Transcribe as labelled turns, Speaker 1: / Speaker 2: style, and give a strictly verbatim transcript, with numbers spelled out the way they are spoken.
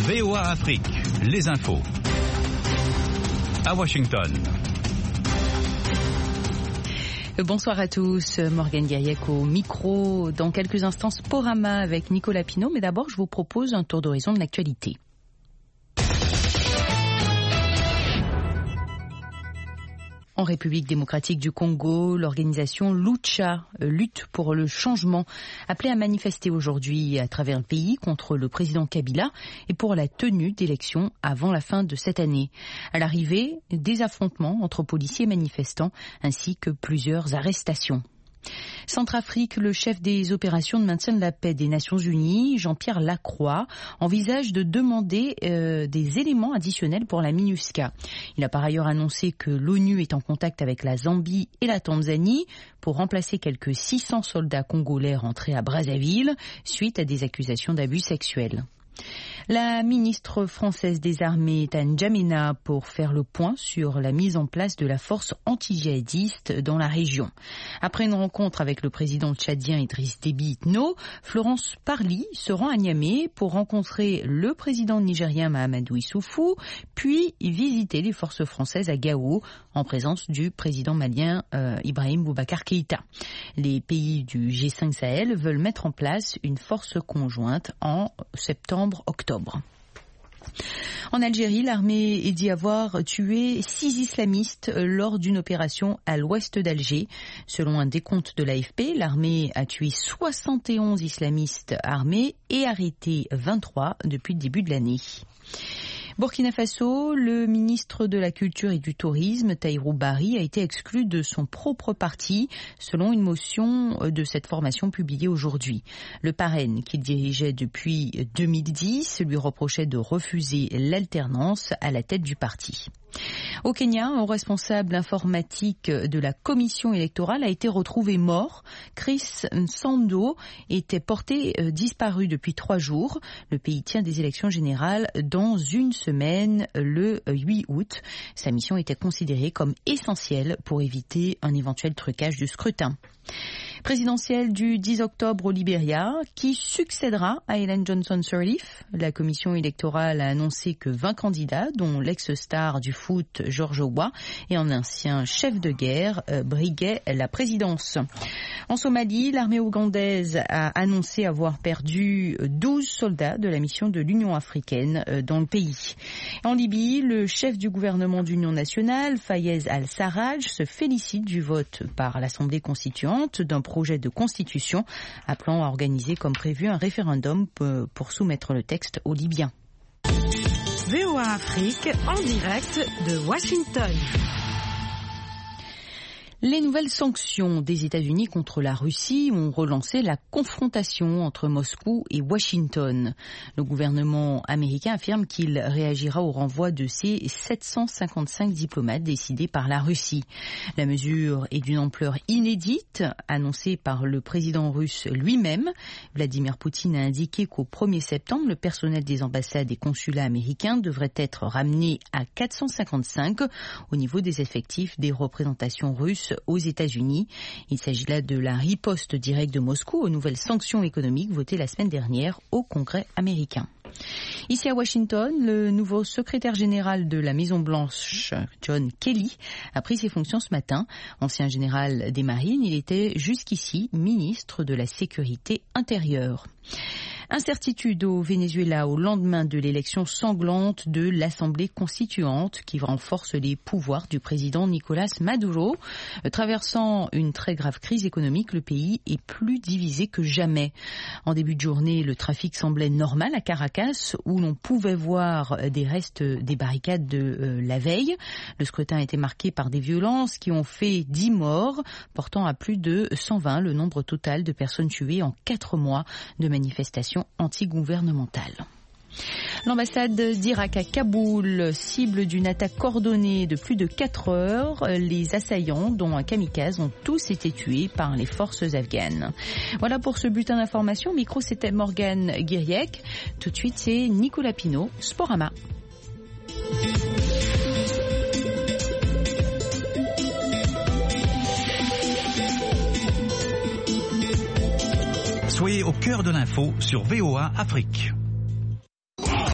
Speaker 1: V O A Afrique, les infos. À Washington.
Speaker 2: Bonsoir à tous, Morgane Guiriec au micro. Dans quelques instants, Sporama avec Nicolas Pinault. Mais d'abord, je vous propose un tour d'horizon de l'actualité. En République démocratique du Congo, l'organisation Lucha, Lutte pour le changement, appelée à manifester aujourd'hui à travers le pays contre le président Kabila et pour la tenue d'élections avant la fin de cette année. À l'arrivée, des affrontements entre policiers et manifestants ainsi que plusieurs arrestations. Centrafrique, le chef des opérations de maintien de la paix des Nations Unies, Jean-Pierre Lacroix, envisage de demander euh, des éléments additionnels pour la MINUSCA. Il a par ailleurs annoncé que l'ONU est en contact avec la Zambie et la Tanzanie pour remplacer quelques six cents soldats congolais rentrés à Brazzaville suite à des accusations d'abus sexuels. La ministre française des Armées est à N'Djamena pour faire le point sur la mise en place de la force anti-djihadiste dans la région. Après une rencontre avec le président tchadien Idriss Déby Itno, Florence Parly se rend à Niamey pour rencontrer le président nigérien Mahamadou Issoufou, puis visiter les forces françaises à Gao en présence du président malien euh, Ibrahim Boubacar Keïta. Les pays du G cinq Sahel veulent mettre en place une force conjointe en septembre-octobre. En Algérie, l'armée dit avoir tué six islamistes lors d'une opération à l'ouest d'Alger. Selon un décompte de l'A F P, l'armée a tué soixante et onze islamistes armés et arrêté vingt-trois depuis le début de l'année. Burkina Faso, le ministre de la Culture et du Tourisme, Tahirou Barry, a été exclu de son propre parti, selon une motion de cette formation publiée aujourd'hui. Le parrain, qu'il dirigeait depuis deux mille dix, lui reprochait de refuser l'alternance à la tête du parti. Au Kenya, un responsable informatique de la commission électorale a été retrouvé mort. Chris Nsando était porté euh, disparu depuis trois jours. Le pays tient des élections générales dans une semaine, le huit août. Sa mission était considérée comme essentielle pour éviter un éventuel trucage du scrutin. Présidentielle du dix octobre au Libéria, qui succédera à Ellen Johnson Sirleaf. La commission électorale a annoncé que vingt candidats, dont l'ex-star du foot George Weah et un ancien chef de guerre, euh, briguaient la présidence. En Somalie, l'armée ougandaise a annoncé avoir perdu douze soldats de la mission de l'Union africaine euh, dans le pays. En Libye, le chef du gouvernement d'union nationale, Fayez al-Sarraj, se félicite du vote par l'Assemblée constituante d'un projet de constitution appelant à organiser comme prévu un référendum pour soumettre le texte aux Libyens.
Speaker 3: V O A Afrique en direct de Washington.
Speaker 2: Les nouvelles sanctions des États-Unis contre la Russie ont relancé la confrontation entre Moscou et Washington. Le gouvernement américain affirme qu'il réagira au renvoi de ses sept cent cinquante-cinq diplomates décidés par la Russie. La mesure est d'une ampleur inédite, annoncée par le président russe lui-même. Vladimir Poutine a indiqué qu'au premier septembre, le personnel des ambassades et consulats américains devrait être ramené à quatre cent cinquante-cinq au niveau des effectifs des représentations russes aux États-Unis. Il s'agit là de la riposte directe de Moscou aux nouvelles sanctions économiques votées la semaine dernière au Congrès américain. Ici à Washington, le nouveau secrétaire général de la Maison-Blanche, John Kelly, a pris ses fonctions ce matin. Ancien général des Marines, il était jusqu'ici ministre de la Sécurité intérieure. Incertitude au Venezuela au lendemain de l'élection sanglante de l'Assemblée constituante qui renforce les pouvoirs du président Nicolás Maduro. Traversant une très grave crise économique, le pays est plus divisé que jamais. En début de journée, le trafic semblait normal à Caracas où l'on pouvait voir des restes des barricades de euh, la veille. Le scrutin a été marqué par des violences qui ont fait dix morts, portant à plus de cent vingt le nombre total de personnes tuées en quatre mois de manifestations antigouvernementales. L'ambassade d'Irak à Kaboul, cible d'une attaque coordonnée de plus de quatre heures. Les assaillants, dont un kamikaze, ont tous été tués par les forces afghanes. Voilà pour ce bulletin d'information. Micro, c'était Morgane Guiriec. Tout de suite, c'est Nicolas Pinault, Sporama.
Speaker 1: Soyez au cœur de l'info sur V O A Afrique.